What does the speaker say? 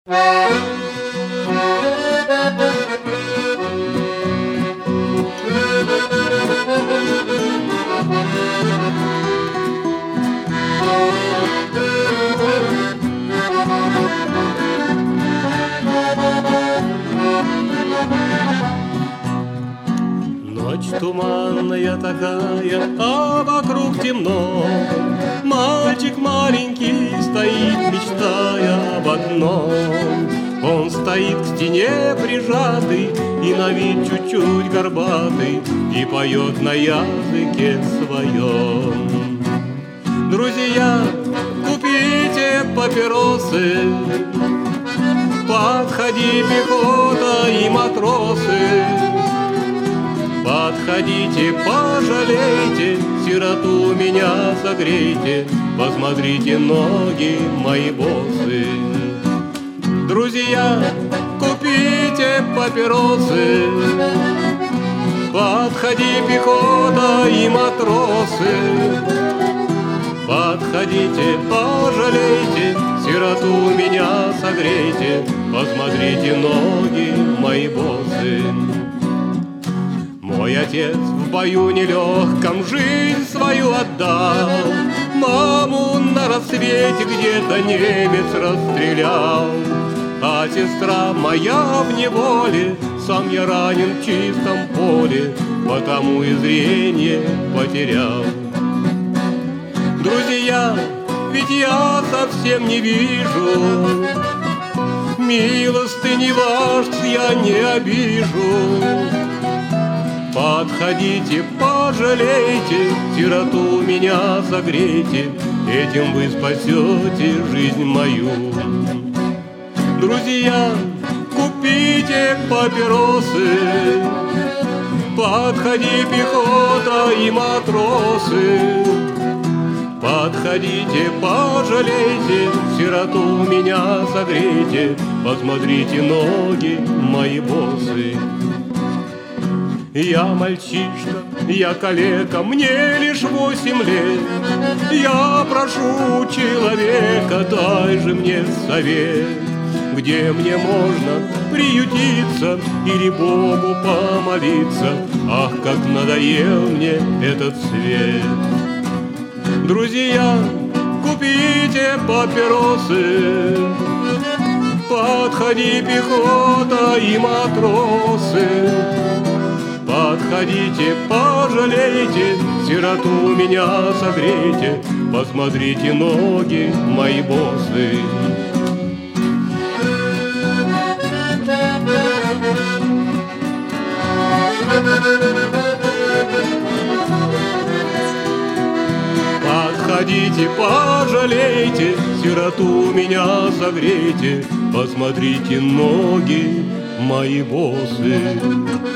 Ночь туманная такая, а вокруг темно. Мальчик маленький стоит, мечтая об одном. Он стоит к стене прижатый и на вид чуть-чуть горбатый и поет на языке своем. Друзья, купите папиросы, подходи, пехота и матросы. Подходите, пожалейте, сироту меня согрейте, посмотрите, ноги мои босы. Друзья, купите папиросы, подходи, пехота и матросы. Подходите, пожалейте, сироту меня согрейте, посмотрите, ноги мои босы. Мой отец в бою нелегком жизнь свою отдал, маму на рассвете где-то немец расстрелял. А сестра моя в неволе, сам я ранен в чистом поле, потому и зрение потерял. Друзья, ведь я совсем не вижу, милостыни ваш я не обижу. Подходите, пожалейте, сироту меня согрейте, этим вы спасете жизнь мою. Друзья, купите папиросы, подходи, пехота и матросы. Подходите, пожалейте, сироту меня согрейте, посмотрите, ноги мои босы. Я мальчишка, я калека, мне лишь 8 лет. Я прошу человека, дай же мне совет, где мне можно приютиться или Богу помолиться. Ах, как надоел мне этот свет. Друзья, купите папиросы, подходи, пехота и матросы. Подходите, пожалейте, сироту меня согрейте, посмотрите, ноги мои босы. Подходите, пожалейте, сироту меня согрейте, посмотрите, ноги мои босы.